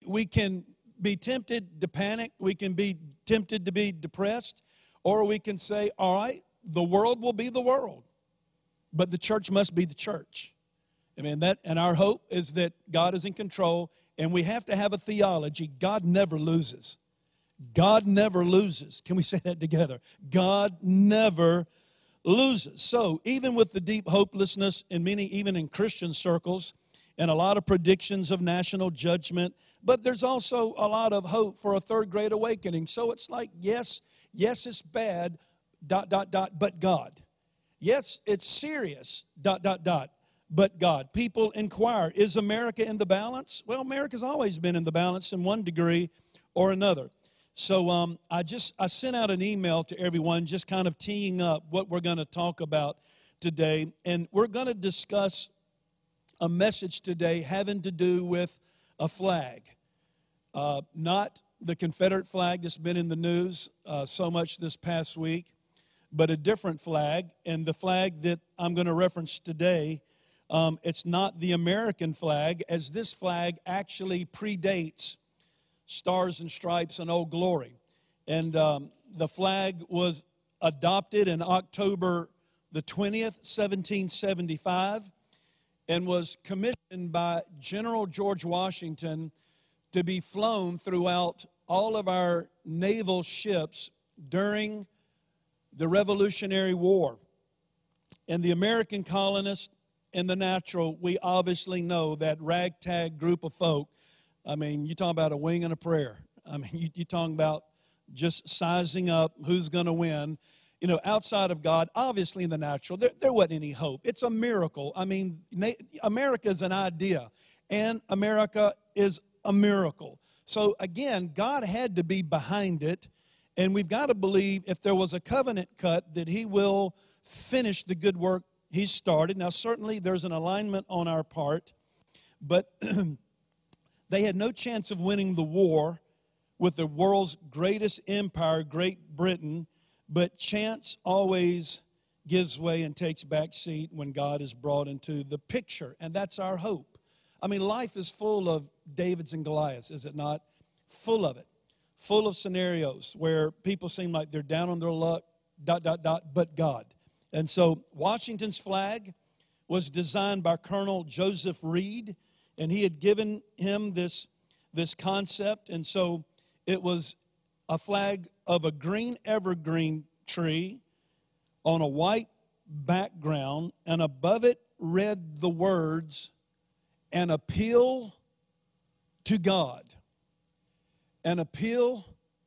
we can be tempted to panic. We can be tempted to be depressed. Or we can say, all right, the world will be the world, but the church must be the church. Amen. And our hope is that God is in control, and we have to have a theology. God never loses. God never loses. Can we say that together? God never loses. So even with the deep hopelessness in many, even in Christian circles, and a lot of predictions of national judgment, but there's also a lot of hope for a third great awakening. So it's like, yes, it's bad, but God. Yes, it's serious, but God. People inquire, is America in the balance? Well, America's always been in the balance in one degree or another. So I sent out an email to everyone just kind of teeing up what we're going to talk about today. And we're going to discuss a message today having to do with a flag. Not the Confederate flag that's been in the news so much this past week, but a different flag. And the flag that I'm going to reference today, it's not the American flag, as this flag actually predates Stars and Stripes and Old Glory. And the flag was adopted in October the 20th, 1775, and was commissioned by General George Washington to be flown throughout all of our naval ships during the Revolutionary War. And the American colonists and the natural, we obviously know that ragtag group of folk. I mean, you're talking about a wing and a prayer. I mean, you're talking about just sizing up who's going to win. You know, outside of God, obviously in the natural, there wasn't any hope. It's a miracle. I mean, America is an idea, and America is a miracle. So again, God had to be behind it, and we've got to believe if there was a covenant cut that He will finish the good work He started. Now, certainly there's an alignment on our part, but they had no chance of winning the war with the world's greatest empire, Great Britain, but chance always gives way and takes back seat when God is brought into the picture, and that's our hope. I mean, life is full of Davids and Goliaths, is it not? Full of it. Full of scenarios where people seem like they're down on their luck, but God. And so Washington's flag was designed by Colonel Joseph Reed, and he had given him this concept. And so it was a flag of a green evergreen tree on a white background, and above it read the words, "An appeal to God." An appeal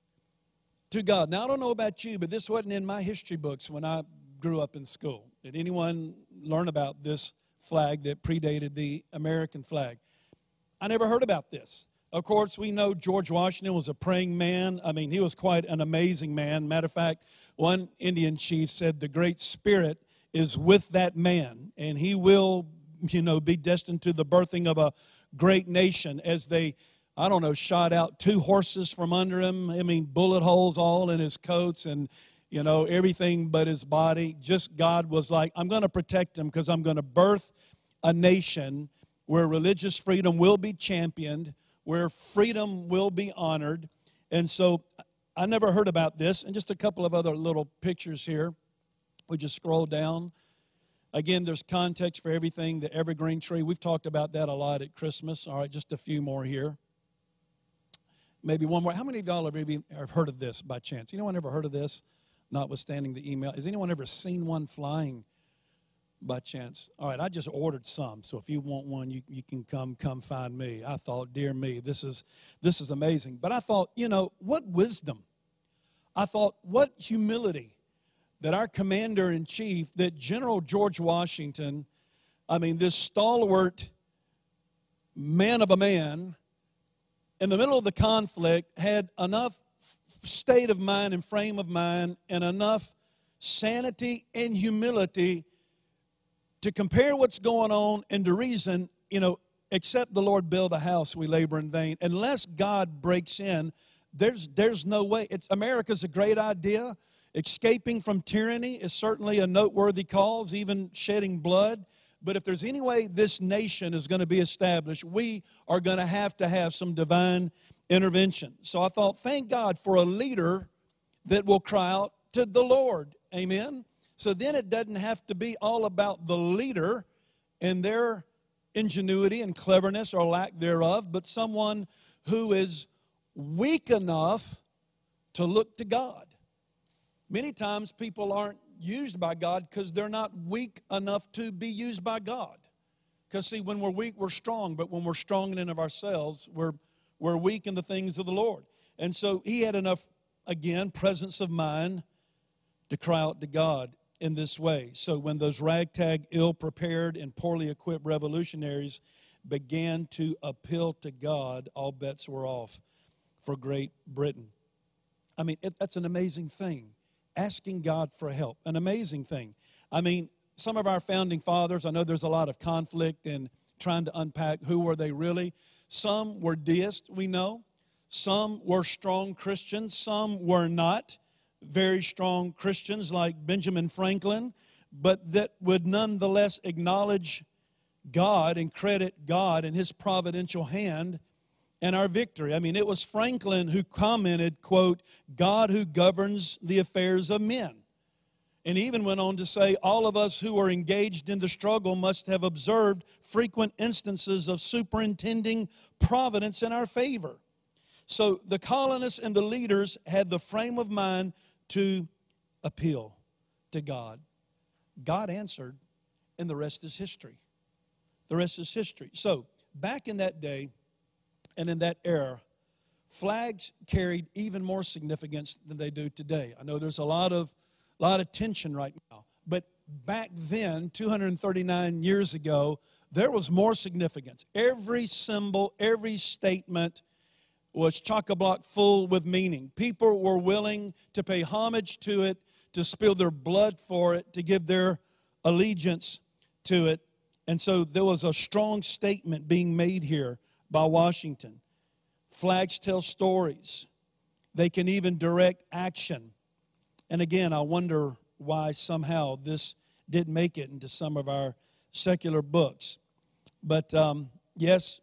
to God. Now, I don't know about you, but this wasn't in my history books when I grew up in school. Did anyone learn about this flag that predated the American flag? I never heard about this. Of course, we know George Washington was a praying man. I mean, he was quite an amazing man. Matter of fact, one Indian chief said the Great Spirit is with that man, and he will, be destined to the birthing of a great nation as they, shot out 2 horses from under him. I mean, bullet holes all in his coats and, everything but his body. Just God was like, I'm going to protect him because I'm going to birth a nation where religious freedom will be championed, where freedom will be honored. And so I never heard about this. And just a couple of other little pictures here. We just scroll down. Again, there's context for everything. The evergreen tree, we've talked about that a lot at Christmas. All right, just a few more here. Maybe one more. How many of y'all have heard of this by chance? Anyone ever heard of this, notwithstanding the email? Has anyone ever seen one flying by chance? All right, I just ordered some, so if you want one, you can come find me. I thought, dear me, this is amazing. But I thought, what wisdom. I thought, what humility that our commander-in-chief, that General George Washington, this stalwart man of a man, in the middle of the conflict, had enough state of mind and frame of mind and enough sanity and humility to compare what's going on and to reason, except the Lord build a house, we labor in vain. Unless God breaks in, there's no way. America's a great idea. Escaping from tyranny is certainly a noteworthy cause, even shedding blood. But if there's any way this nation is going to be established, we are going to have some divine intervention. So I thought, thank God for a leader that will cry out to the Lord. Amen? So then it doesn't have to be all about the leader and their ingenuity and cleverness or lack thereof, but someone who is weak enough to look to God. Many times people aren't used by God because they're not weak enough to be used by God. Because see, when we're weak, we're strong, but when we're strong in and of ourselves, we're weak in the things of the Lord. And so he had enough, again, presence of mind to cry out to God in this way. So when those ragtag, ill-prepared, and poorly equipped revolutionaries began to appeal to God, all bets were off for Great Britain. I mean, that's an amazing thing. Asking God for help, an amazing thing. I mean, some of our founding fathers, I know there's a lot of conflict in trying to unpack who were they really. Some were deists, we know. Some were strong Christians. Some were not very strong Christians like Benjamin Franklin, but that would nonetheless acknowledge God and credit God and his providential hand and our victory. I mean, it was Franklin who commented, quote, God who governs the affairs of men. And he even went on to say, all of us who are engaged in the struggle must have observed frequent instances of superintending providence in our favor. So the colonists and the leaders had the frame of mind to appeal to God. God answered, and the rest is history. The rest is history. So back in that day and in that era, flags carried even more significance than they do today. I know there's a lot of tension right now, but back then, 239 years ago, there was more significance. Every symbol, every statement was chock-a-block full with meaning. People were willing to pay homage to it, to spill their blood for it, to give their allegiance to it. And so there was a strong statement being made here by Washington. Flags tell stories. They can even direct action. And again, I wonder why somehow this didn't make it into some of our secular books. But yes,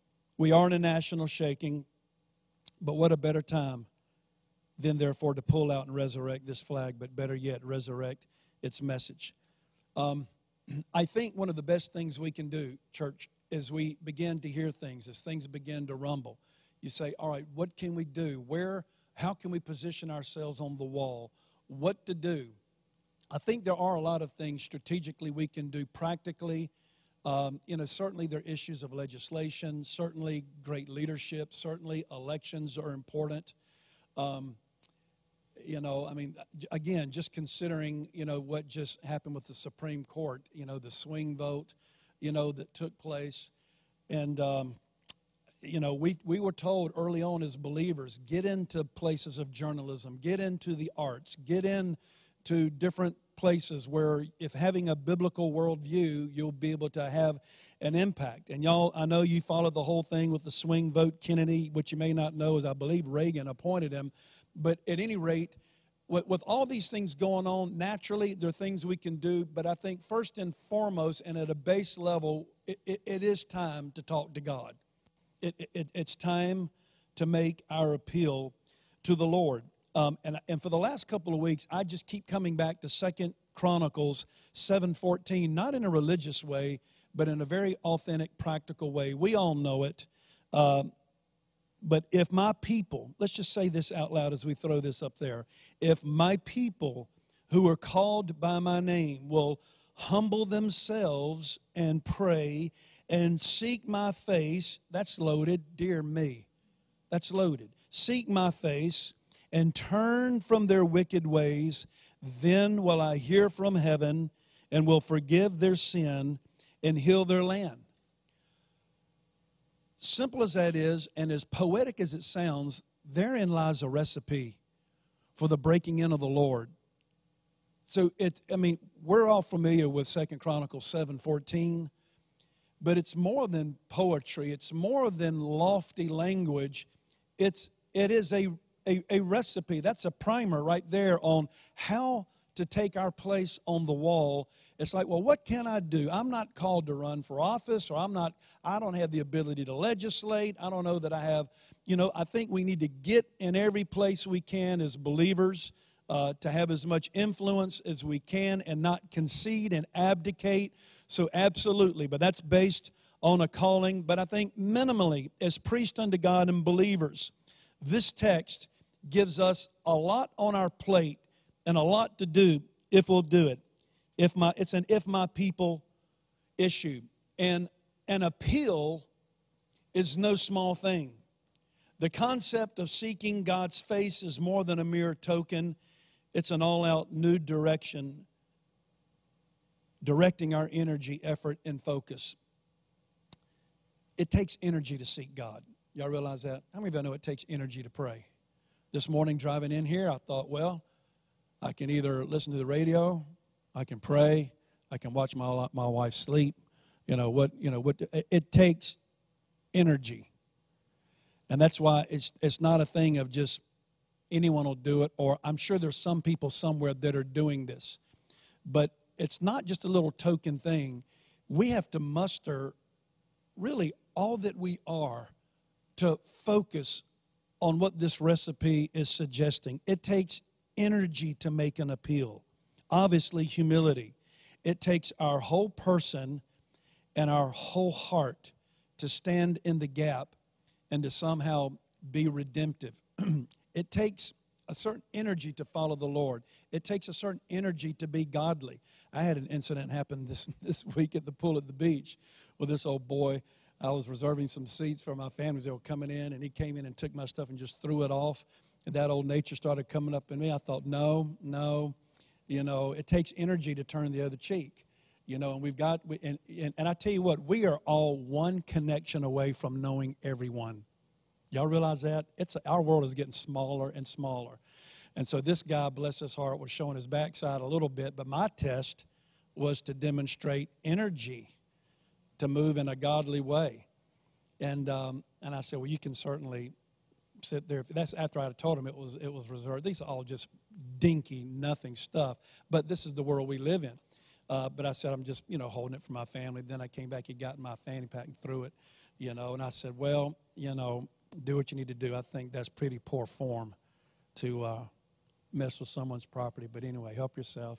we are in a national shaking. But what a better time than, therefore, to pull out and resurrect this flag, but better yet, resurrect its message. I think one of the best things we can do, church, is we begin to hear things, as things begin to rumble. You say, all right, what can we do? How can we position ourselves on the wall? What to do? I think there are a lot of things strategically we can do practically. Certainly there are issues of legislation, certainly great leadership, certainly elections are important. Again, just considering, what just happened with the Supreme Court, the swing vote, that took place. And, we were told early on as believers, get into places of journalism, get into the arts, get into different places where if having a biblical worldview, you'll be able to have an impact. And y'all, I know you followed the whole thing with the swing vote. Kennedy, what you may not know is I believe Reagan appointed him. But at any rate, with all these things going on, naturally, there are things we can do. But I think first and foremost, and at a base level, it is time to talk to God. It's time to make our appeal to the Lord. And for the last couple of weeks, I just keep coming back to 2 Chronicles 7:14, not in a religious way, but in a very authentic, practical way. We all know it. But if my people, let's just say this out loud as we throw this up there. If my people who are called by my name will humble themselves and pray and seek my face, that's loaded, dear me. That's loaded. Seek my face and turn from their wicked ways, then will I hear from heaven and will forgive their sin and heal their land. Simple as that is, and as poetic as it sounds, therein lies a recipe for the breaking in of the Lord. So we're all familiar with 2 Chronicles 7:14, but it's more than poetry. It's more than lofty language. It is a recipe. That's a primer right there on how to take our place on the wall. It's like, well, what can I do? I'm not called to run for office, or I don't have the ability to legislate. I don't know that I have, I think we need to get in every place we can as believers to have as much influence as we can and not concede and abdicate. So absolutely, but that's based on a calling. But I think minimally, as priests unto God and believers, this text gives us a lot on our plate and a lot to do if we'll do it. It's an if my people issue. And an appeal is no small thing. The concept of seeking God's face is more than a mere token. It's an all-out new direction, directing our energy, effort, and focus. It takes energy to seek God. Y'all realize that? How many of you know it takes energy to pray? This morning driving in here, I thought, well, I can either listen to the radio, I can pray, I can watch my wife sleep. It takes energy. And that's why it's not a thing of just anyone will do it, or I'm sure there's some people somewhere that are doing this. But it's not just a little token thing. We have to muster really all that we are to focus on what this recipe is suggesting. It takes energy to make an appeal. Obviously, humility. It takes our whole person and our whole heart to stand in the gap and to somehow be redemptive. It takes a certain energy to follow the Lord. It takes a certain energy to be godly. I had an incident happen this week at the pool at the beach with this old boy. I was reserving some seats for my family. They were coming in, and he came in and took my stuff and just threw it off. And that old nature started coming up in me. I thought, no, it takes energy to turn the other cheek. And we've got, and I tell you what, we are all one connection away from knowing everyone. Y'all realize that? Our world is getting smaller and smaller. And so this guy, bless his heart, was showing his backside a little bit, but my test was to demonstrate energy to move in a godly way. And I said, well, you can certainly sit there. That's after I had told him it was reserved. These are all just dinky, nothing stuff. But this is the world we live in. But I said, I'm just, holding it for my family. Then I came back, he got in my fanny pack and threw it, and I said, well, do what you need to do. I think that's pretty poor form to mess with someone's property. But anyway, help yourself.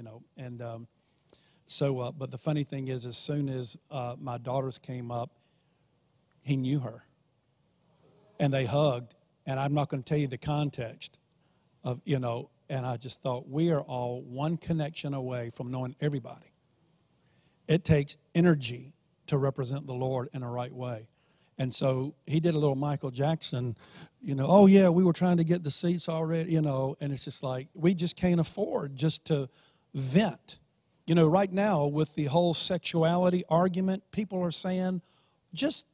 But the funny thing is, as soon as my daughters came up, he knew her. And they hugged. And I'm not going to tell you the context of, and I just thought, we are all one connection away from knowing everybody. It takes energy to represent the Lord in a right way. And so he did a little Michael Jackson, oh, yeah, we were trying to get the seats already, and it's just like, we just can't afford just to vent. Right now with the whole sexuality argument, people are saying, just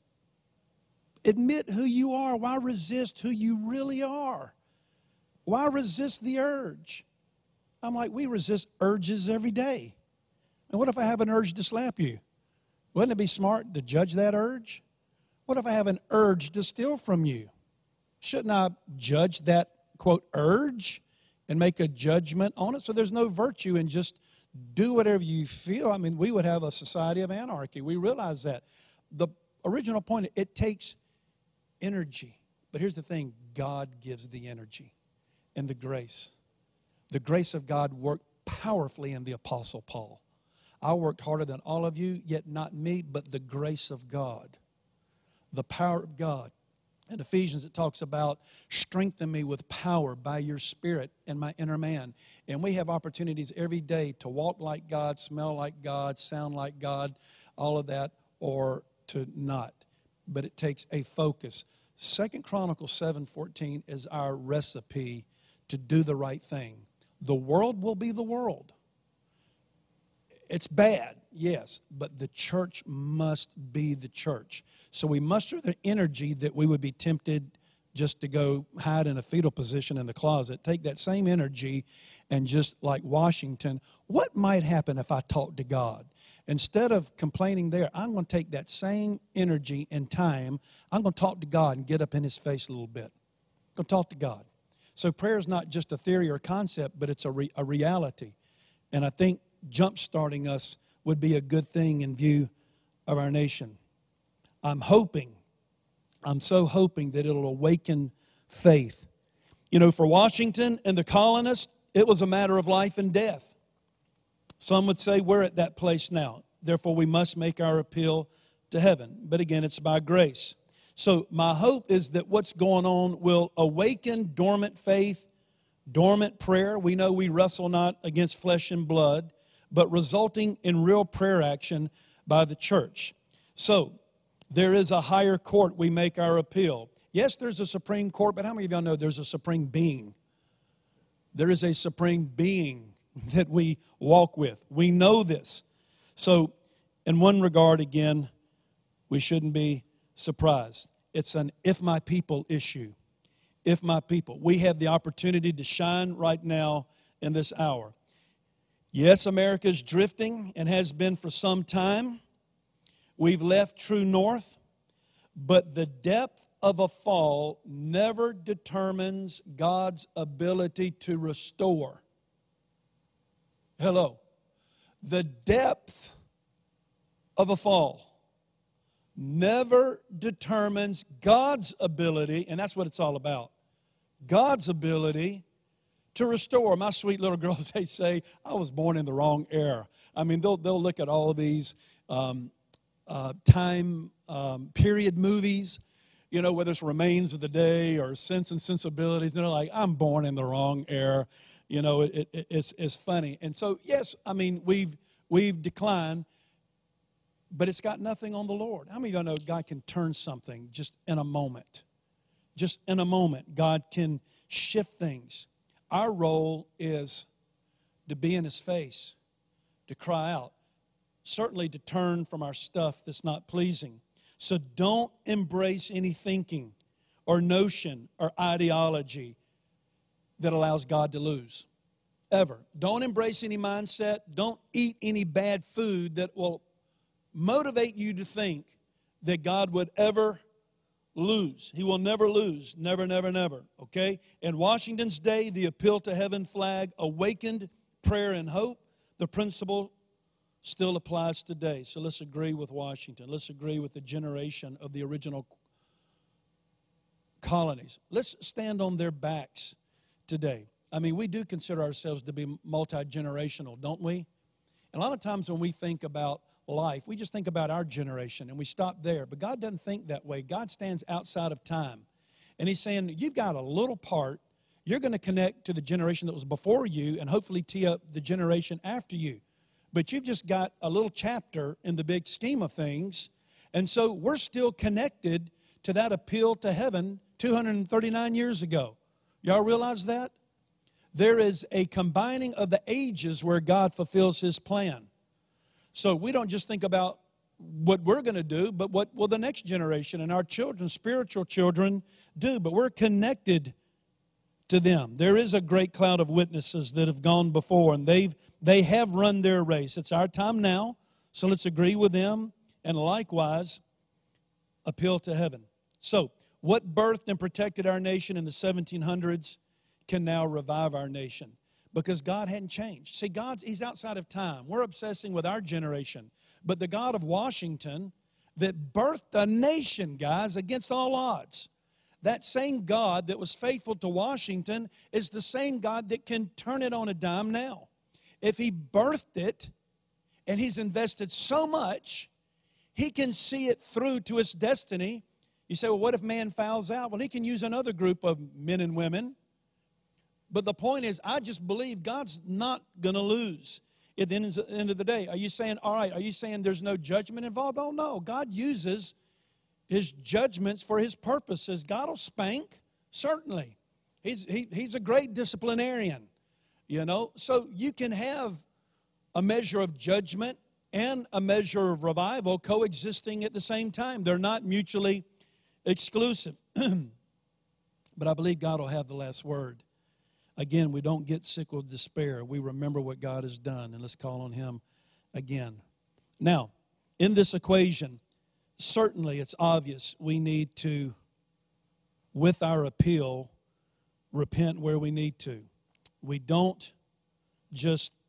admit who you are. Why resist who you really are? Why resist the urge? I'm like, we resist urges every day. And what if I have an urge to slap you? Wouldn't it be smart to judge that urge? What if I have an urge to steal from you? Shouldn't I judge that, quote, urge and make a judgment on it? So there's no virtue in just do whatever you feel. I mean, we would have a society of anarchy. We realize that. The original point, it takes energy. But here's the thing, God gives the energy and the grace. The grace of God worked powerfully in the Apostle Paul. I worked harder than all of you, yet not me, but the grace of God. The power of God. In Ephesians, it talks about strengthen me with power by your Spirit in my inner man. And we have opportunities every day to walk like God, smell like God, sound like God, all of that, or to not. But it takes a focus. 2 Chronicles 7:14 is our recipe to do the right thing. The world will be the world. It's bad, yes, but the church must be the church. So we muster the energy that we would be tempted just to go hide in a fetal position in the closet. Take that same energy and just like Washington, what might happen if I talk to God? Instead of complaining there, I'm going to take that same energy and time. I'm going to talk to God and get up in his face a little bit. I'm going to talk to God. So prayer is not just a theory or a concept, but it's a reality. And I think jump-starting us would be a good thing in view of our nation. I'm so hoping that it'll awaken faith. You know, for Washington and the colonists, it was a matter of life and death. Some would say we're at that place now. Therefore, we must make our appeal to heaven. But again, it's by grace. So my hope is that what's going on will awaken dormant faith, dormant prayer. We know we wrestle not against flesh and blood, but resulting in real prayer action by the church. So there is a higher court we make our appeal. Yes, there's a Supreme Court, but how many of y'all know there's a supreme being? There is a supreme being that we walk with. We know this. So in one regard, again, we shouldn't be surprised. It's an if my people issue. If my people. We have the opportunity to shine right now in this hour. Yes, America's drifting and has been for some time. We've left true north, but the depth of a fall never determines God's ability to restore. Hello. The depth of a fall never determines God's ability, and that's what it's all about, God's ability to restore. My sweet little girls, they say, I was born in the wrong era. I mean, they'll look at all of these time period movies, you know, whether it's Remains of the Day or Sense and Sensibilities, and they're like, I'm born in the wrong era. You know, it's funny. And so, yes, I mean, we've declined, but it's got nothing on the Lord. How many of y'all know God can turn something just in a moment? Just in a moment, God can shift things. Our role is to be in His face, to cry out, certainly to turn from our stuff that's not pleasing. So don't embrace any thinking or notion or ideology that allows God to lose, ever. Don't embrace any mindset. Don't eat any bad food that will motivate you to think that God would ever lose. He will never lose. Never, never, never. Okay? In Washington's day, the appeal to heaven flag awakened prayer and hope. The principle still applies today. So let's agree with Washington. Let's agree with the generation of the original colonies. Let's stand on their backs today. I mean, we do consider ourselves to be multi-generational, don't we? And a lot of times when we think about life, we just think about our generation and we stop there. But God doesn't think that way. God stands outside of time. And He's saying, you've got a little part. You're going to connect to the generation that was before you and hopefully tee up the generation after you. But you've just got a little chapter in the big scheme of things. And so we're still connected to that appeal to heaven 239 years ago. Y'all realize that? There is a combining of the ages where God fulfills His plan. So we don't just think about what we're going to do, but what will the next generation and our children, spiritual children, do. But we're connected to them. There is a great cloud of witnesses that have gone before, and they have run their race. It's our time now, so let's agree with them and likewise appeal to heaven. So, what birthed and protected our nation in the 1700s can now revive our nation because God hadn't changed. See, He's outside of time. We're obsessing with our generation. But the God of Washington that birthed a nation, guys, against all odds, that same God that was faithful to Washington is the same God that can turn it on a dime now. If He birthed it and He's invested so much, He can see it through to its destiny. You say, well, what if man fouls out? Well, He can use another group of men and women. But the point is, I just believe God's not going to lose at the end of the day. Are you saying, all right, are you saying there's no judgment involved? Oh, no. God uses His judgments for His purposes. God will spank, certainly. He's a great disciplinarian, you know. So you can have a measure of judgment and a measure of revival coexisting at the same time. They're not mutually exclusive. But I believe God will have the last word. Again, we don't get sick with despair. We remember what God has done, and let's call on Him again. Now, in this equation, certainly it's obvious we need to, with our appeal, repent where we need to. We don't just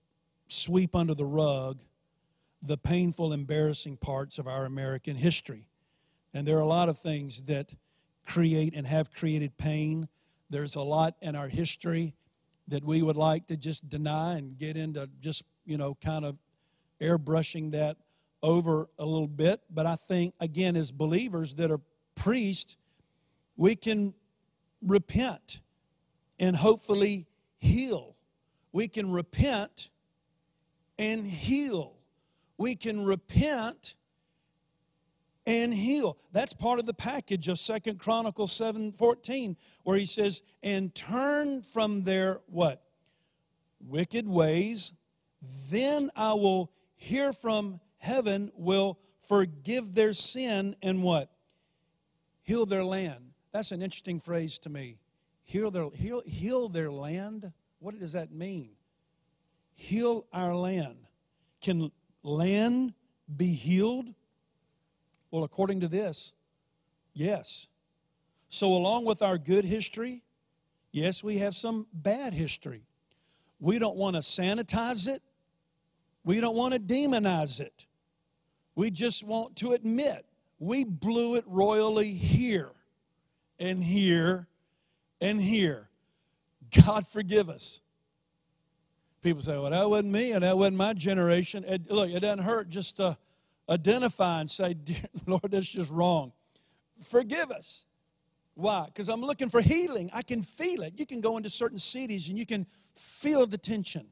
sweep under the rug the painful, embarrassing parts of our American history. And there are a lot of things that create and have created pain. There's a lot in our history that we would like to just deny and get into just, kind of airbrushing that over a little bit. But I think, again, as believers that are priests, we can repent and hopefully heal. We can repent and heal. We can repent and heal. That's part of the package of 2 Chronicles 7:14, where he says, and turn from their what? Wicked ways. Then I will hear from heaven, will forgive their sin and what? Heal their land. That's an interesting phrase to me. Heal their land? What does that mean? Heal our land. Can land be healed? Well, according to this, yes. So along with our good history, yes, we have some bad history. We don't want to sanitize it. We don't want to demonize it. We just want to admit we blew it royally here and here and here. God forgive us. People say, well, that wasn't me and that wasn't my generation. Look, it doesn't hurt just to identify and say, dear Lord, that's just wrong. Forgive us. Why? Because I'm looking for healing. I can feel it. You can go into certain cities and you can feel the tension.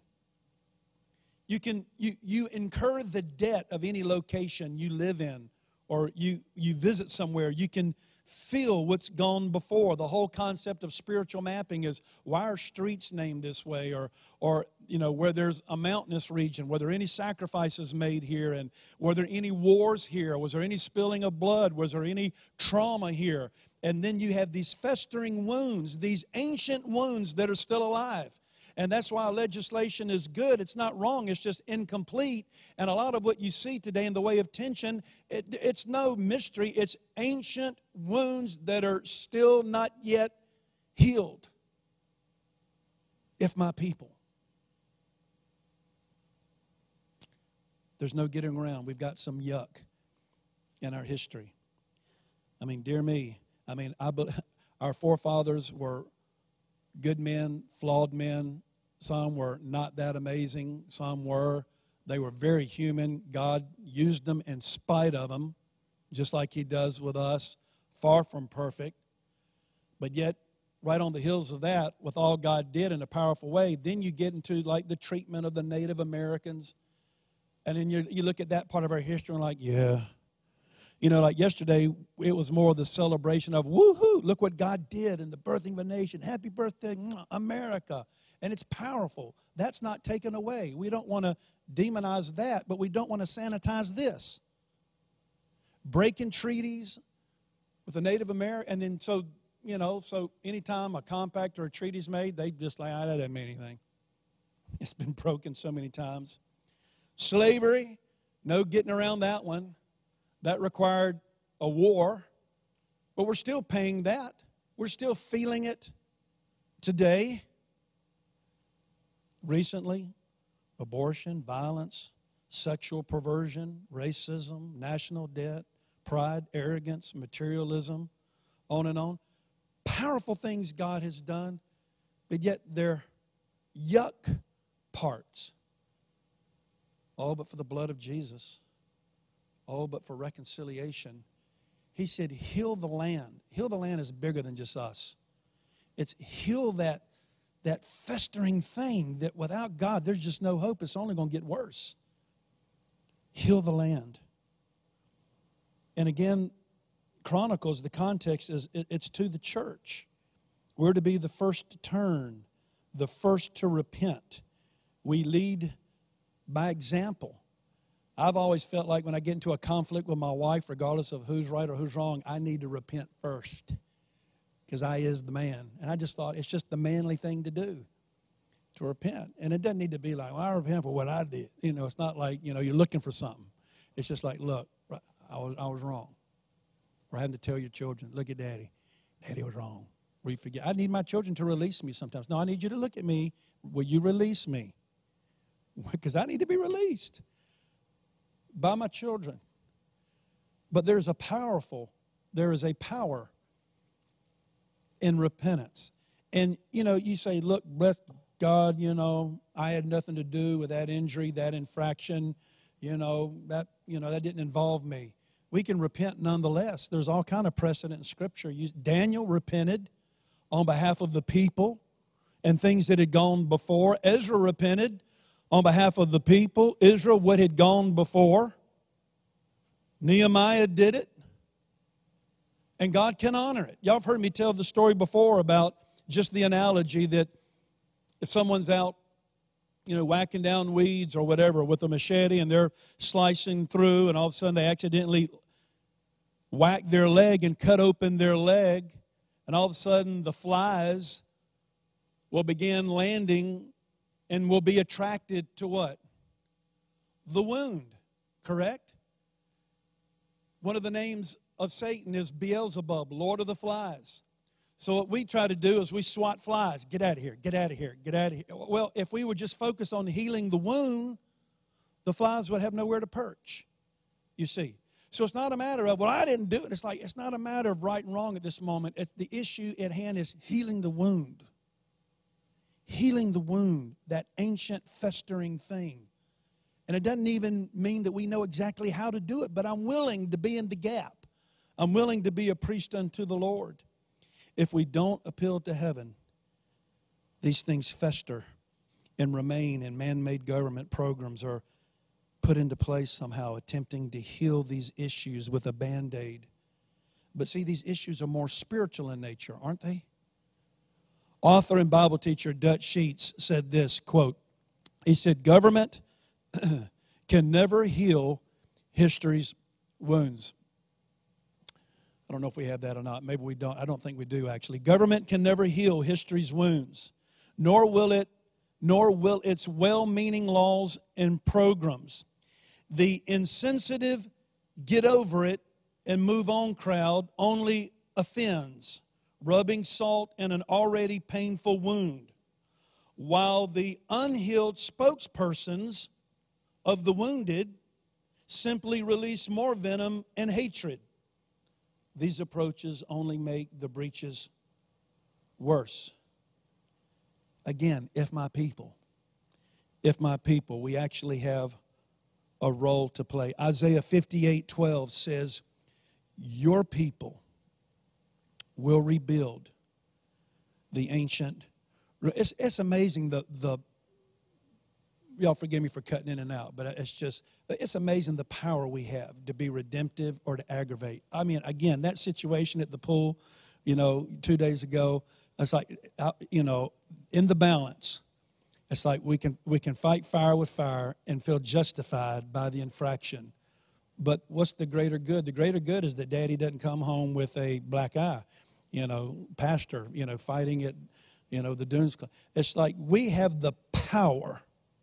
You incur the debt of any location you live in or you visit somewhere. You can feel what's gone before. The whole concept of spiritual mapping is, why are streets named this way? Or where there's a mountainous region, were there any sacrifices made here? And were there any wars here? Was there any spilling of blood? Was there any trauma here? And then you have these festering wounds, these ancient wounds that are still alive. And that's why legislation is good. It's not wrong. It's just incomplete. And a lot of what you see today in the way of tension, it's no mystery. It's ancient wounds that are still not yet healed. If my people. There's no getting around. We've got some yuck in our history. I mean, dear me. I mean, our forefathers were good men, flawed men. Some were not that amazing. Some were. They were very human. God used them in spite of them, just like He does with us. Far from perfect. But yet, right on the heels of that, with all God did in a powerful way, then you get into like the treatment of the Native Americans. And then you look at that part of our history and like, yeah. Like yesterday, it was more of the celebration of, woohoo, look what God did in the birthing of a nation. Happy birthday, America. And it's powerful. That's not taken away. We don't want to demonize that, but we don't want to sanitize this. Breaking treaties with the Native American, and then so anytime a compact or a treaty is made, they just like, that doesn't mean anything. It's been broken so many times. Slavery, no getting around that one. That required a war, but we're still paying that. We're still feeling it today. Recently, abortion, violence, sexual perversion, racism, national debt, pride, arrogance, materialism, on and on. Powerful things God has done, but yet they're yuck parts. Oh, but for the blood of Jesus. Oh, but for reconciliation. He said, heal the land. Heal the land is bigger than just us. It's heal that festering thing that without God, there's just no hope. It's only going to get worse. Heal the land. And again, Chronicles, the context is it's to the church. We're to be the first to turn, the first to repent. We lead by example. I've always felt like when I get into a conflict with my wife, regardless of who's right or who's wrong, I need to repent first because I is the man. And I just thought it's just the manly thing to do, to repent. And it doesn't need to be like, well, I repent for what I did. It's not like, you're looking for something. It's just like, look, I was wrong. Or having to tell your children, look at Daddy. Daddy was wrong. Or you forget. I need my children to release me sometimes. No, I need you to look at me. Will you release me? because I need to be released by my children. But there is a power in repentance. And, you say, look, bless God, I had nothing to do with that injury, that infraction, that didn't involve me. We can repent nonetheless. There's all kind of precedent in Scripture. Daniel repented on behalf of the people and things that had gone before. Ezra repented on behalf of the people. Israel, what had gone before. Nehemiah did it. And God can honor it. Y'all have heard me tell the story before about just the analogy that if someone's out, whacking down weeds or whatever with a machete and they're slicing through and all of a sudden they accidentally whack their leg and cut open their leg, and all of a sudden the flies will begin landing and will be attracted to what? The wound, correct? One of the names of Satan is Beelzebub, Lord of the Flies. So what we try to do is we swat flies. Get out of here, get out of here, get out of here. Well, if we would just focus on healing the wound, the flies would have nowhere to perch, you see. So it's not a matter of, well, I didn't do it. It's not a matter of right and wrong at this moment. The issue at hand is healing the wound. Healing the wound, that ancient festering thing. And it doesn't even mean that we know exactly how to do it, but I'm willing to be in the gap. I'm willing to be a priest unto the Lord. If we don't appeal to heaven, these things fester and remain, and man-made government programs are put into place somehow, attempting to heal these issues with a Band-Aid. But see, these issues are more spiritual in nature, aren't they? Author and Bible teacher Dutch Sheets said this, quote, he said, government can never heal history's wounds. I don't know if we have that or not. Maybe we don't. I don't think we do, actually. Government can never heal history's wounds, nor will its well-meaning laws and programs. The insensitive get over it and move on crowd only offends, rubbing salt in an already painful wound, while the unhealed spokespersons of the wounded simply release more venom and hatred. These approaches only make the breaches worse. Again, if my people, we actually have a role to play. Isaiah 58:12 says, your people will rebuild the ancient. It's amazing y'all forgive me for cutting in and out, but it's amazing the power we have to be redemptive or to aggravate. I mean, again, that situation at the pool, 2 days ago, it's like, in the balance, it's like we can fight fire with fire and feel justified by the infraction. But what's the greater good? The greater good is that Daddy doesn't come home with a black eye, pastor, fighting at, the Dunes Club. It's like we have the power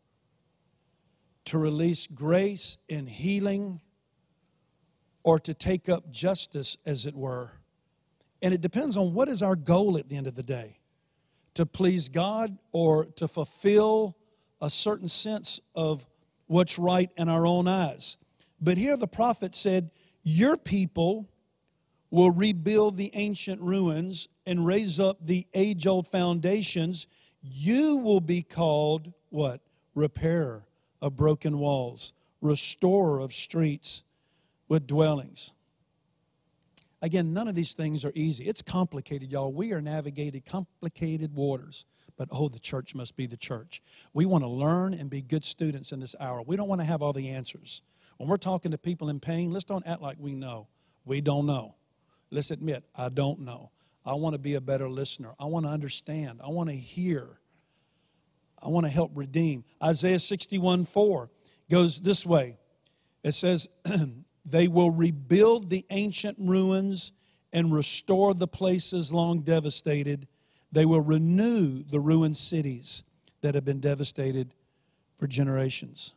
to release grace and healing, or to take up justice, as it were. And it depends on what is our goal at the end of the day. To please God or to fulfill a certain sense of what's right in our own eyes. But here the prophet said, your people will rebuild the ancient ruins and raise up the age-old foundations. You will be called, what? Repairer of broken walls, restorer of streets with dwellings. Again, none of these things are easy. It's complicated, y'all. We are navigating complicated waters. But, the church must be the church. We want to learn and be good students in this hour. We don't want to have all the answers. When we're talking to people in pain, let's don't act like we know. We don't know. Let's admit, I don't know. I want to be a better listener. I want to understand. I want to hear. I want to help redeem. Isaiah 61:4 goes this way. It says, they will rebuild the ancient ruins and restore the places long devastated. They will renew the ruined cities that have been devastated for generations.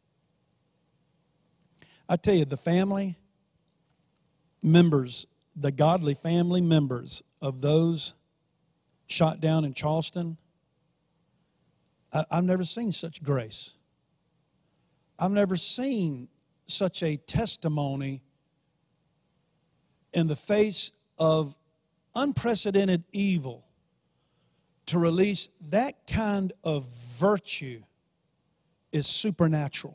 I tell you, the family members, the godly family members of those shot down in Charleston, I've never seen such grace. I've never seen such a testimony in the face of unprecedented evil to release that kind of virtue is supernatural.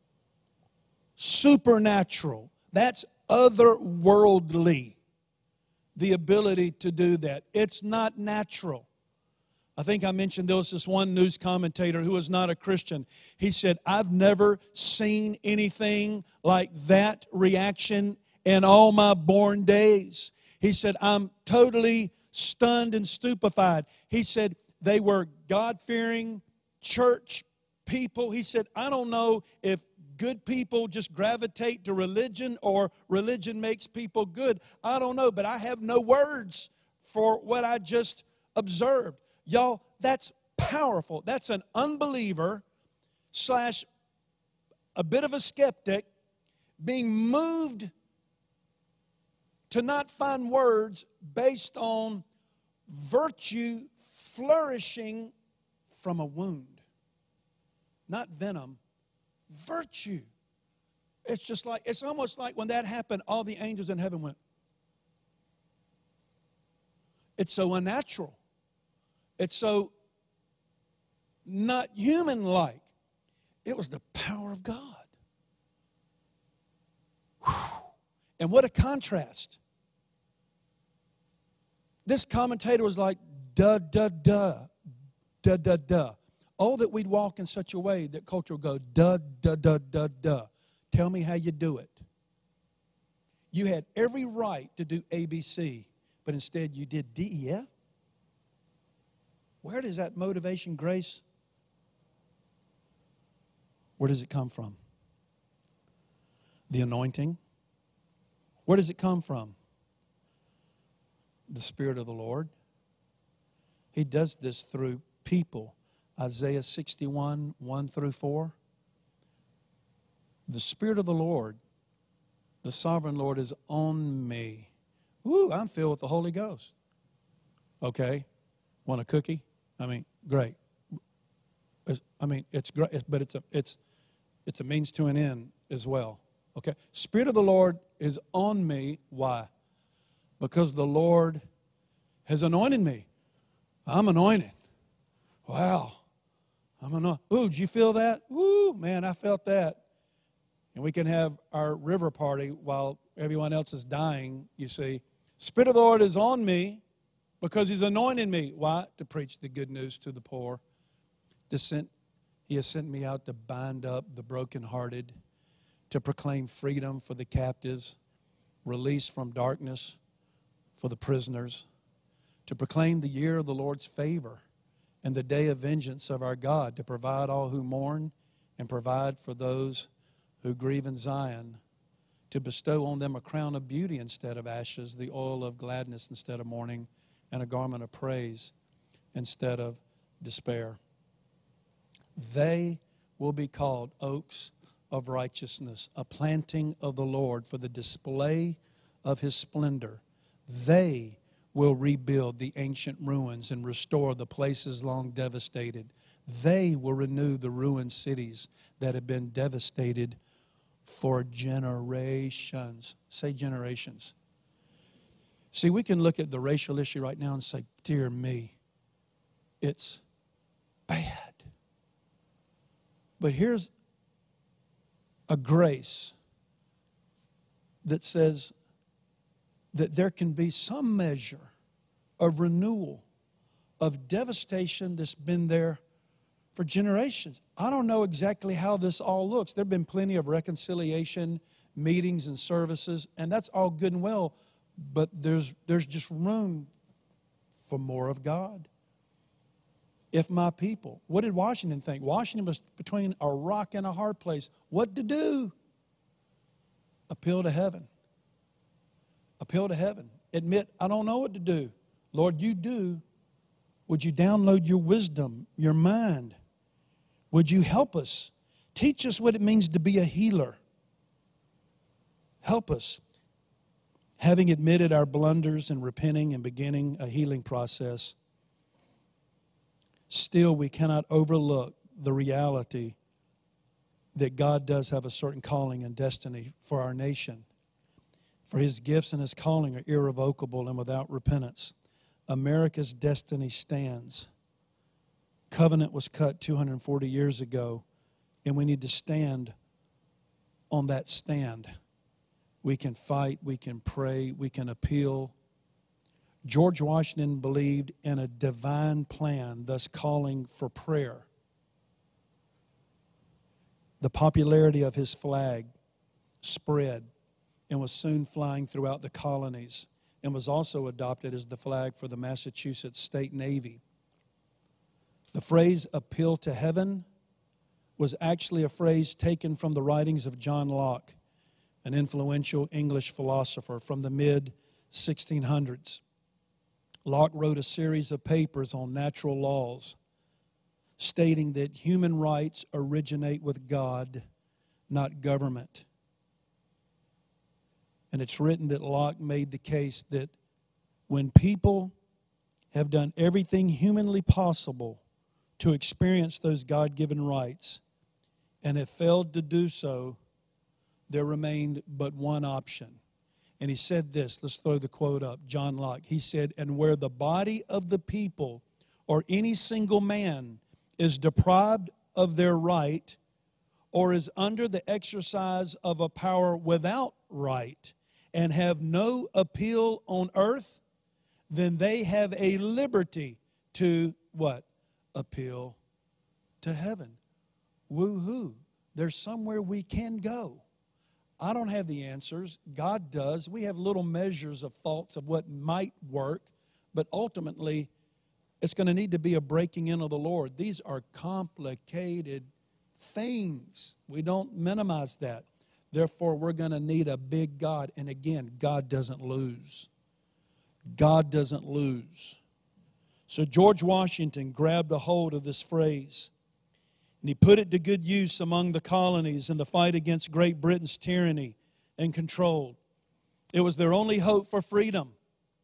Supernatural. That's otherworldly, the ability to do that. It's not natural. I think I mentioned there was this one news commentator who was not a Christian. He said, I've never seen anything like that reaction in all my born days. He said, I'm totally stunned and stupefied. He said, they were God-fearing church people. He said, I don't know if good people just gravitate to religion or religion makes people good. I don't know, but I have no words for what I just observed. Y'all, that's powerful. That's an unbeliever / a bit of a skeptic being moved to not find words based on virtue flourishing from a wound. Not venom, virtue. It's almost like when that happened, all the angels in heaven went. It's so unnatural. It's so not human-like. It was the power of God. Whew. And what a contrast. This commentator was like, duh, duh, duh, duh, duh, duh. Oh, that we'd walk in such a way that culture would go, duh, duh, duh, duh, duh. Tell me how you do it. You had every right to do ABC, but instead you did DEF. Where does that motivation, grace, where does it come from? The anointing. Where does it come from? The Spirit of the Lord. He does this through people. Isaiah 61, 1 through 4. The Spirit of the Lord, the sovereign Lord, is on me. Ooh, I'm filled with the Holy Ghost. Okay. Want a cookie? I mean, great. It's great, but it's a means to an end as well. Okay. Spirit of the Lord is on me. Why? Because the Lord has anointed me. I'm anointed. Wow. I'm anointed. Ooh, did you feel that? Ooh, man, I felt that. And we can have our river party while everyone else is dying, you see. Spirit of the Lord is on me because He's anointed me. Why? To preach the good news to the poor. He has sent me out to bind up the brokenhearted, to proclaim freedom for the captives, release from darkness for the prisoners, to proclaim the year of the Lord's favor and the day of vengeance of our God, to provide all who mourn and provide for those who grieve in Zion, to bestow on them a crown of beauty instead of ashes, the oil of gladness instead of mourning, and a garment of praise instead of despair. They will be called oaks of righteousness, a planting of the Lord for the display of His splendor. They will rebuild the ancient ruins and restore the places long devastated. They will renew the ruined cities that have been devastated for generations. Say generations. See, we can look at the racial issue right now and say, dear me, it's bad. But here's a grace that says that there can be some measure of renewal, of devastation that's been there for generations. I don't know exactly how this all looks. There have been plenty of reconciliation meetings and services, and that's all good and well, but there's just room for more of God. If my people, what did Washington think? Washington was between a rock and a hard place. What to do? Appeal to heaven. Appeal to heaven. Admit, I don't know what to do. Lord, you do. Would you download your wisdom, your mind? Would you help us? Teach us what it means to be a healer. Help us. Having admitted our blunders and repenting and beginning a healing process, still we cannot overlook the reality that God does have a certain calling and destiny for our nation. For His gifts and His calling are irrevocable and without repentance. America's destiny stands. Covenant was cut 240 years ago, and we need to stand on that stand. We can fight, we can pray, we can appeal. George Washington believed in a divine plan, thus calling for prayer. The popularity of his flag spread and was soon flying throughout the colonies, and was also adopted as the flag for the Massachusetts State Navy. The phrase appeal to heaven was actually a phrase taken from the writings of John Locke, an influential English philosopher from the mid-1600s. Locke wrote a series of papers on natural laws, stating that human rights originate with God, not government. And it's written that Locke made the case that when people have done everything humanly possible to experience those God-given rights and have failed to do so, there remained but one option. And he said this, let's throw the quote up, John Locke. He said, "And where the body of the people or any single man is deprived of their right or is under the exercise of a power without right and have no appeal on earth, then they have a liberty to what? Appeal to heaven." Woo-hoo. There's somewhere we can go. I don't have the answers. God does. We have little measures of thoughts of what might work, but ultimately, it's going to need to be a breaking in of the Lord. These are complicated things. We don't minimize that. Therefore, we're going to need a big God. And again, God doesn't lose. God doesn't lose. So George Washington grabbed a hold of this phrase, and he put it to good use among the colonies in the fight against Great Britain's tyranny and control. It was their only hope for freedom.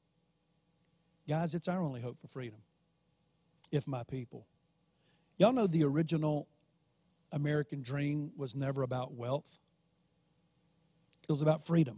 Guys, it's our only hope for freedom. If my people. Y'all know the original American dream was never about wealth. It was about freedom.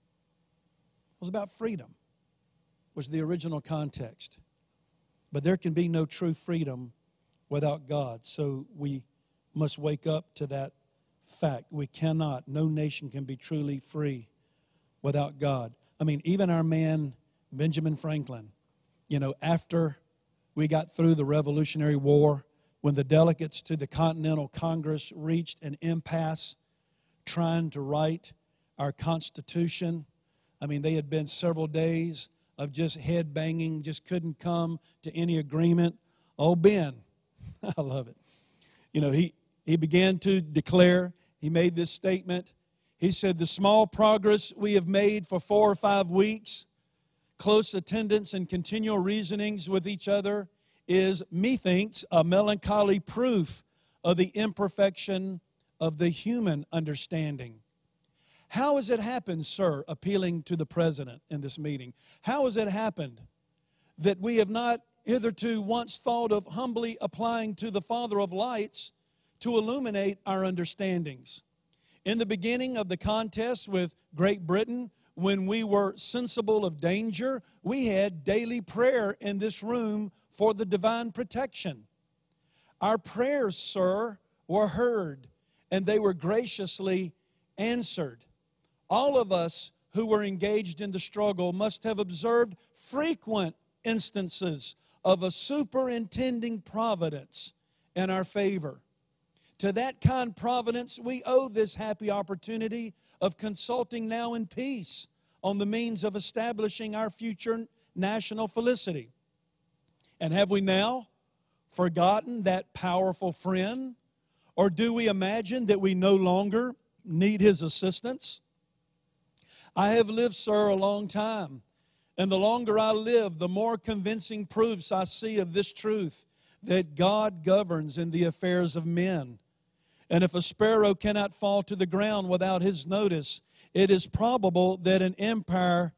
It was about freedom, was the original context. But there can be no true freedom without God. So we must wake up to that fact. We cannot, no nation can be truly free without God. I mean, even our man, Benjamin Franklin, after we got through the Revolutionary War, when the delegates to the Continental Congress reached an impasse trying to write our Constitution. I mean, they had been several days of just head banging, just couldn't come to any agreement. Oh, Ben, I love it. He began to declare, he made this statement. He said, "The small progress we have made for 4 or 5 weeks, close attendance and continual reasonings with each other, is, methinks, a melancholy proof of the imperfection of the human understanding." How has it happened, sir, appealing to the president in this meeting? How has it happened that we have not hitherto once thought of humbly applying to the Father of lights to illuminate our understandings? In the beginning of the contest with Great Britain, when we were sensible of danger, we had daily prayer in this room for the divine protection. Our prayers, sir, were heard, and they were graciously answered. All of us who were engaged in the struggle must have observed frequent instances of a superintending providence in our favor. To that kind providence, we owe this happy opportunity of consulting now in peace on the means of establishing our future national felicity. And have we now forgotten that powerful friend? Or do we imagine that we no longer need his assistance? I have lived, sir, a long time. And the longer I live, the more convincing proofs I see of this truth, that God governs in the affairs of men. And if a sparrow cannot fall to the ground without his notice, it is probable that an empire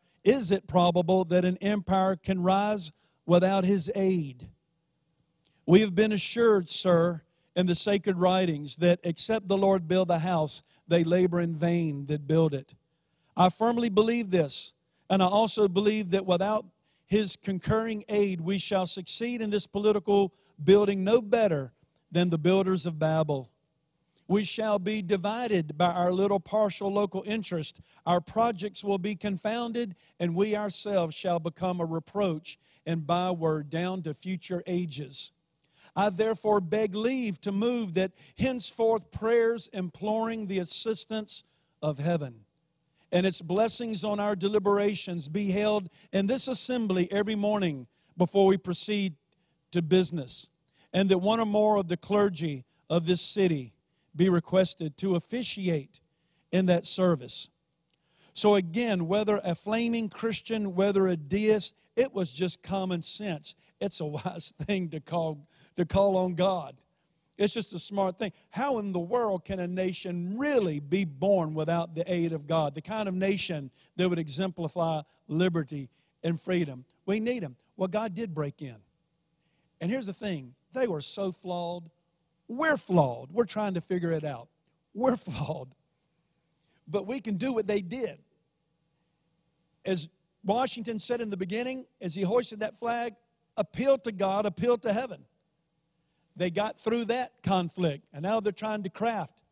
can rise without his aid? We have been assured, sir, in the sacred writings that except the Lord build the house, they labor in vain that build it. I firmly believe this, and I also believe that without His concurring aid, we shall succeed in this political building no better than the builders of Babel. We shall be divided by our little partial local interest. Our projects will be confounded, and we ourselves shall become a reproach and byword down to future ages. I therefore beg leave to move that henceforth prayers imploring the assistance of heaven and its blessings on our deliberations be held in this assembly every morning before we proceed to business, and that one or more of the clergy of this city be requested to officiate in that service. So again, whether a flaming Christian, whether a deist, it was just common sense. It's a wise thing to call on God. It's just a smart thing. How in the world can a nation really be born without the aid of God? The kind of nation that would exemplify liberty and freedom. We need Him. Well, God did break in. And here's the thing. They were so flawed. We're flawed. We're trying to figure it out. We're flawed. But we can do what they did. As Washington said in the beginning, as he hoisted that flag, appeal to God, appeal to heaven. They got through that conflict, and now they're trying to craft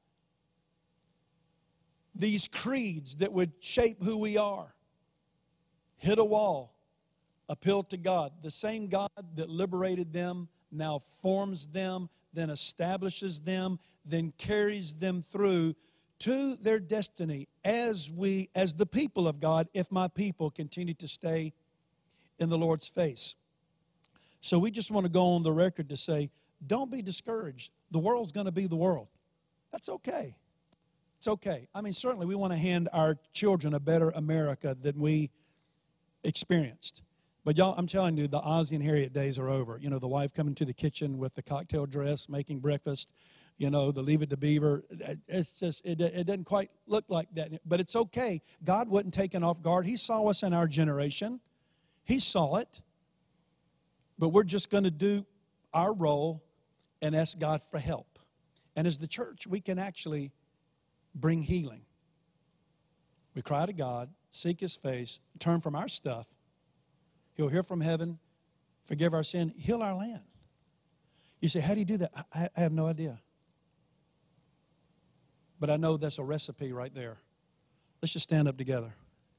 these creeds that would shape who we are. Hit a wall, appeal to God. The same God that liberated them now forms them, then establishes them, then carries them through to their destiny as the people of God, if my people continue to stay in the Lord's face. So we just want to go on the record to say, don't be discouraged. The world's going to be the world. That's okay. It's okay. I mean, certainly we want to hand our children a better America than we experienced. But y'all, I'm telling you, the Ozzie and Harriet days are over. You know, the wife coming to the kitchen with the cocktail dress, making breakfast, you know, the Leave It to Beaver. It's just, it doesn't quite look like that. But it's okay. God wasn't taken off guard. He saw us in our generation. He saw it. But we're just going to do our role and ask God for help. And as the church, we can actually bring healing. We cry to God, seek His face, turn from our stuff. He'll hear from heaven, forgive our sin, heal our land. You say, how do you do that? I have no idea. But I know that's a recipe right there. Let's just stand up together.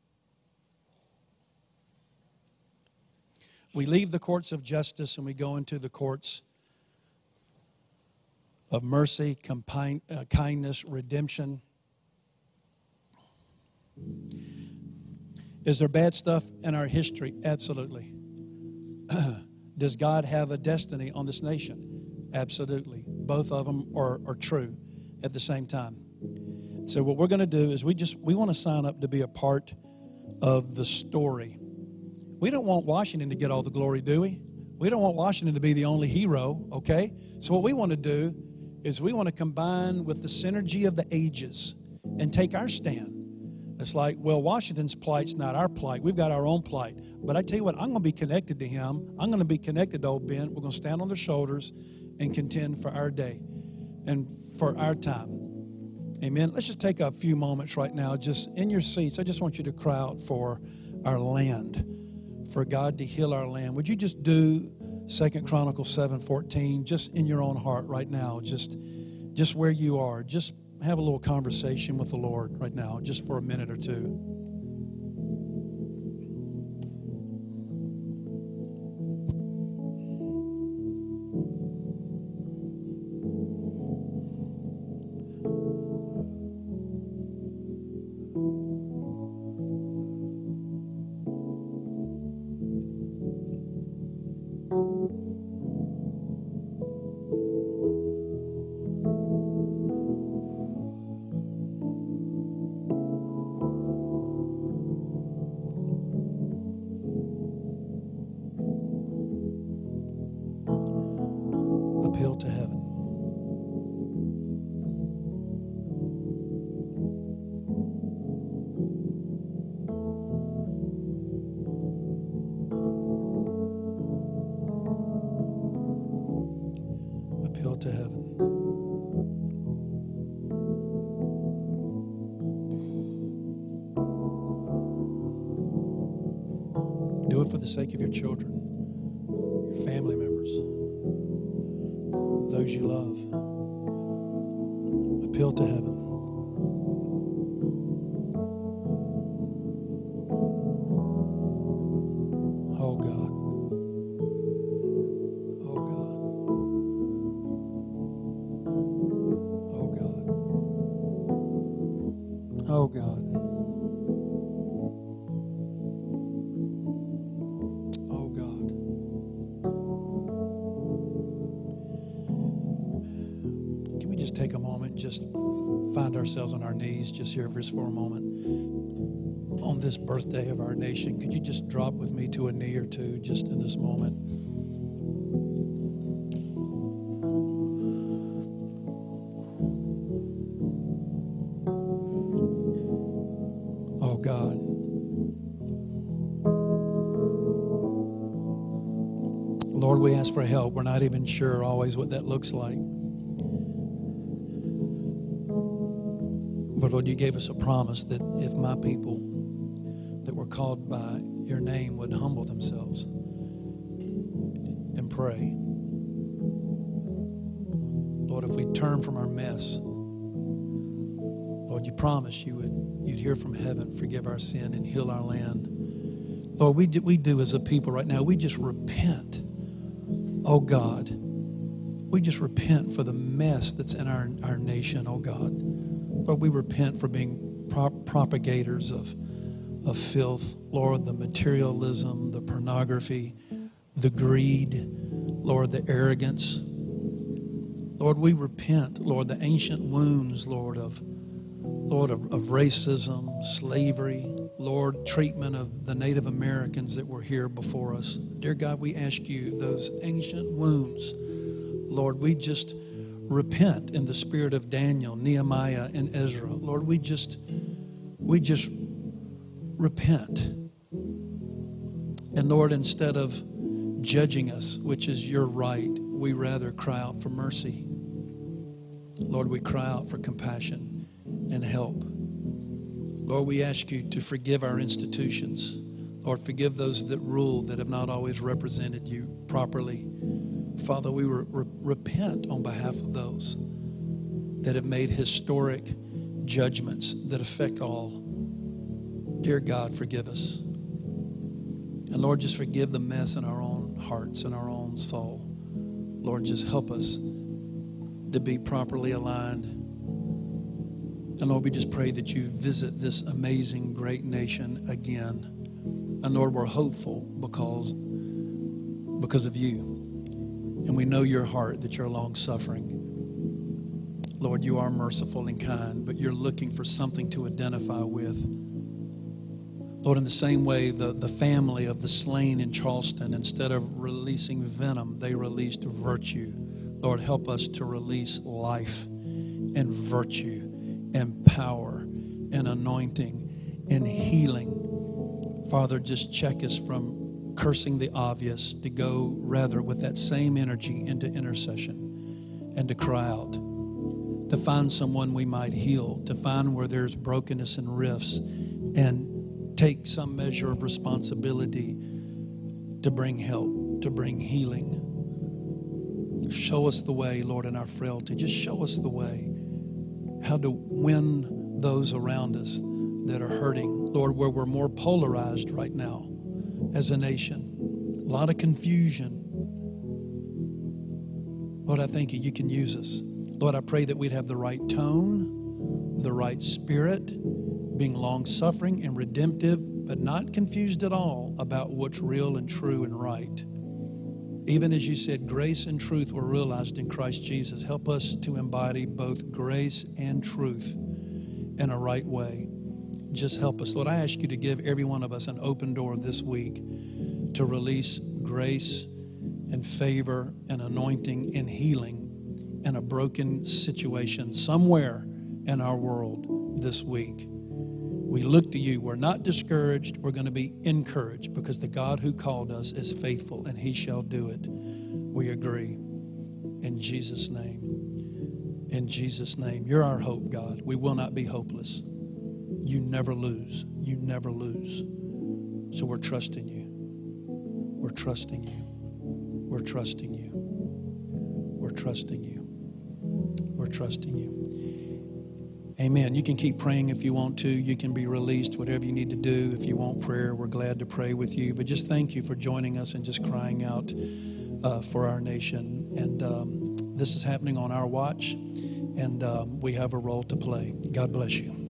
We leave the courts of justice and we go into the courts of mercy, kindness, redemption. Is there bad stuff in our history? Absolutely. Does God have a destiny on this nation? Absolutely. Both of them are true at the same time. So what we're going to do is we want to sign up to be a part of the story. We don't want Washington to get all the glory, do we? We don't want Washington to be the only hero, okay? So what we want to do is we want to combine with the synergy of the ages and take our stand. It's like, well, Washington's plight's not our plight. We've got our own plight. But I tell you what, I'm going to be connected to him. I'm going to be connected to old Ben. We're going to stand on their shoulders and contend for our day and for our time. Amen. Let's just take a few moments right now, just in your seats. I just want you to cry out for our land, for God to heal our land. Would you just do 2 Chronicles 7:14, just in your own heart right now, just where you are. Just have a little conversation with the Lord right now, just for a minute or two. Appeal to heaven. Appeal to heaven. Do it for the sake of your children, your family members, those you love. Appeal to heaven. Oh God. Oh God. Oh God. Oh God. Oh God. Can we just take a moment, just find ourselves on our knees just here just for a moment? On this birthday of our nation, could you just drop with me to a knee or two just in this moment? Oh God. Lord, we ask for help. We're not even sure always what that looks like. But Lord, you gave us a promise that if my people that were called by your name would humble themselves and pray. Lord, if we turn from our mess, Lord, you promised you'd hear from heaven, forgive our sin, and heal our land. Lord, we do as a people right now, we just repent. Oh God, we just repent for the mess that's in our nation, oh God. Lord, we repent for being propagators of filth. Lord, the materialism, the pornography, the greed, Lord, the arrogance. Lord, we repent, Lord, the ancient wounds, Lord, of racism, slavery, Lord, treatment of the Native Americans that were here before us. Dear God, we ask you those ancient wounds, Lord, we just repent in the spirit of Daniel, Nehemiah, and Ezra. Lord, we just repent. And Lord, instead of judging us, which is your right, we rather cry out for mercy. Lord, we cry out for compassion and help. Lord, we ask you to forgive our institutions. Lord, forgive those that rule that have not always represented you properly. Father, we repent on behalf of those that have made historic judgments that affect all. Dear God, forgive us. And Lord, just forgive the mess in our own hearts and our own soul. Lord, just help us to be properly aligned. And Lord, we just pray that you visit this amazing, great nation again. And Lord, we're hopeful because of you. And we know your heart, that you're long-suffering. Lord, you are merciful and kind, but you're looking for something to identify with. Lord, in the same way, the family of the slain in Charleston, instead of releasing venom, they released virtue. Lord, help us to release life and virtue and power and anointing and healing. Father, just check us from cursing the obvious to go rather with that same energy into intercession and to cry out, to find someone we might heal, to find where there's brokenness and rifts, and take some measure of responsibility to bring help, to bring healing. Show us the way, Lord, in our frailty. Just show us the way, how to win those around us that are hurting. Lord, where we're more polarized right now as a nation, a lot of confusion. Lord, I thank you can use us. Lord, I pray that we'd have the right tone, the right spirit, being long-suffering and redemptive, but not confused at all about what's real and true and right. Even as you said, grace and truth were realized in Christ Jesus. Help us to embody both grace and truth in a right way. Just help us. Lord, I ask you to give every one of us an open door this week to release grace and favor and anointing and healing in a broken situation somewhere in our world this week. We look to you. We're not discouraged. We're going to be encouraged because the God who called us is faithful and he shall do it. We agree. In Jesus' name. In Jesus' name. You're our hope, God. We will not be hopeless. You never lose. You never lose. So we're trusting you. We're trusting you. We're trusting you. We're trusting you. We're trusting you. Amen. You can keep praying if you want to. You can be released, whatever you need to do. If you want prayer, we're glad to pray with you. But just thank you for joining us and just crying out for our nation. And this is happening on our watch, and we have a role to play. God bless you.